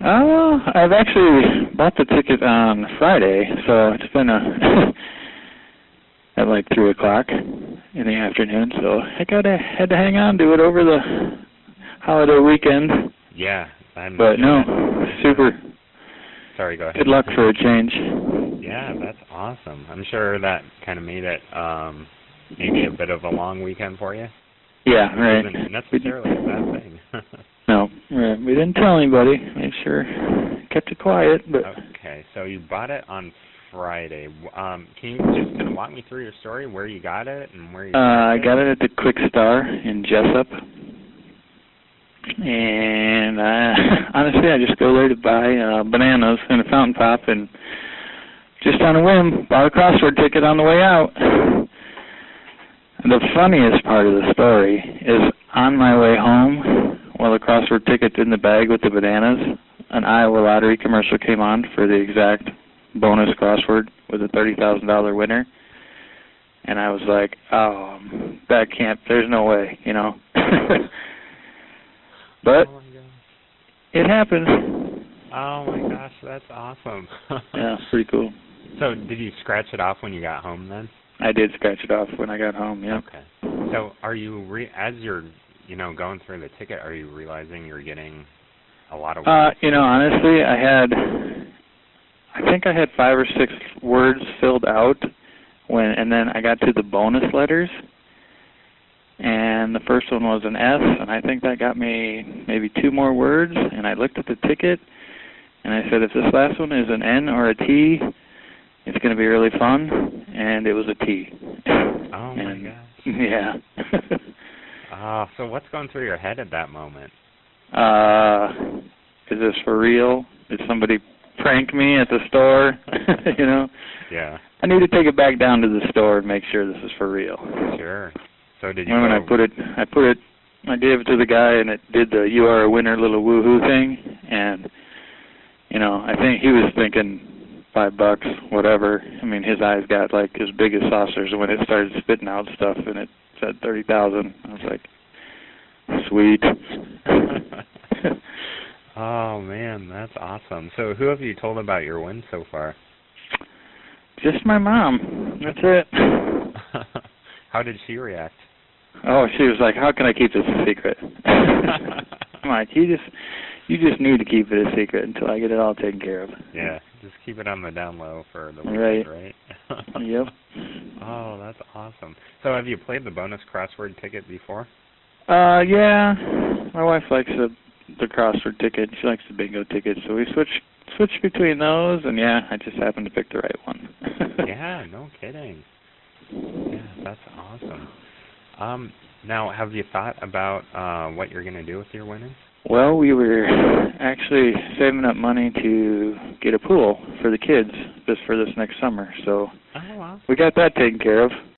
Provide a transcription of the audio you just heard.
I've actually bought the ticket on Friday, so it's been at like 3 o'clock in the afternoon, so I had to hang on to it over the holiday weekend. Yeah. But no, super. Sorry, go ahead. Good luck for a change. Yeah, that's awesome. I'm sure that kind of made it maybe a bit of a long weekend for you. Yeah, right. It wasn't necessarily a bad thing. No, right. We didn't tell anybody. Made sure, kept it quiet. But okay, so you bought it on Friday. Can you just kind of walk me through your story, where you got it and where you I got it at the Quick Star in Jessup. And honestly, I just go there to buy bananas and a fountain pop, and just on a whim, bought a crossword ticket on the way out. The funniest part of the story is on my way home, while the crossword ticket's in the bag with the bananas, an Iowa lottery commercial came on for the exact bonus crossword with a $30,000 winner. And I was like, oh, that can't, there's no way, you know. But it happened. Oh my gosh, that's awesome. Yeah, pretty cool. So did you scratch it off when you got home then? I did scratch it off when I got home, yeah. Okay. So are you, as you're, going through the ticket, are you realizing you're getting a lot of words? Honestly, I think I had 5 or 6 words filled out and then I got to the bonus letters. And the first one was an S, and I think that got me maybe 2 more words. And I looked at the ticket, and I said, if this last one is an N or a T, it's going to be really fun. And it was a T. Oh, my gosh. Yeah. So what's going through your head at that moment? Is this for real? Did somebody prank me at the store? Yeah. I need to take it back down to the store and make sure this is for real. Sure. So did you? When I gave it to the guy, and it did the "You are a winner" little woohoo thing, and I think he was thinking $5, whatever. I mean, his eyes got like as big as saucers when it started spitting out stuff, and it said 30,000. I was like, sweet. Oh man, that's awesome. So who have you told about your win so far? Just my mom. That's it. How did she react? Oh, she was like, how can I keep this a secret? I'm like, you just need to keep it a secret until I get it all taken care of. Yeah, just keep it on the down low for the weekend, right? Yep. Oh, that's awesome. So have you played the bonus crossword ticket before? Yeah. My wife likes the crossword ticket. She likes the bingo ticket, so we switch between those, and yeah, I just happened to pick the right one. Yeah, no kidding. Yeah, that's awesome. Now, have you thought about what you're going to do with your winnings? Well, we were actually saving up money to get a pool for the kids for this next summer, so oh, wow. We got that taken care of.